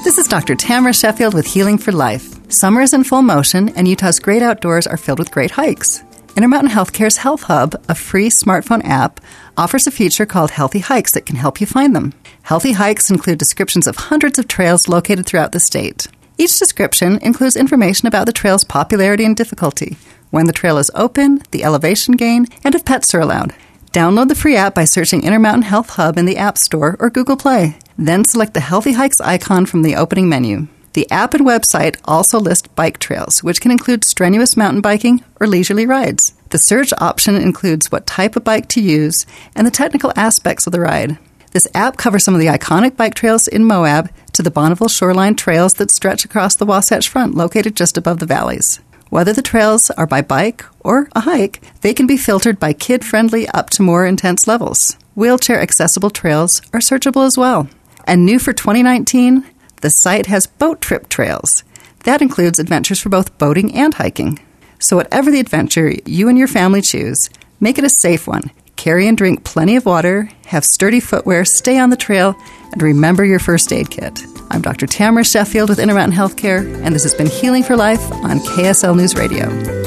This is Dr. Tamara Sheffield with Healing for Life. Summer is in full motion, and Utah's great outdoors are filled with great hikes. Intermountain Healthcare's Health Hub, a free smartphone app, offers a feature called Healthy Hikes that can help you find them. Healthy Hikes include descriptions of hundreds of trails located throughout the state. Each description includes information about the trail's popularity and difficulty, when the trail is open, the elevation gain, and if pets are allowed. Download the free app by searching Intermountain Health Hub in the App Store or Google Play. Then select the Healthy Hikes icon from the opening menu. The app and website also list bike trails, which can include strenuous mountain biking or leisurely rides. The search option includes what type of bike to use and the technical aspects of the ride. This app covers some of the iconic bike trails in Moab to the Bonneville Shoreline trails that stretch across the Wasatch Front, located just above the valleys. Whether the trails are by bike or a hike, they can be filtered by kid-friendly up to more intense levels. Wheelchair-accessible trails are searchable as well. And new for 2019, the site has boat trip trails. That includes adventures for both boating and hiking. So whatever the adventure you and your family choose, make it a safe one. Carry and drink plenty of water, have sturdy footwear, stay on the trail, and remember your first aid kit. I'm Dr. Tamara Sheffield with Intermountain Healthcare, and this has been Healing for Life on KSL News Radio.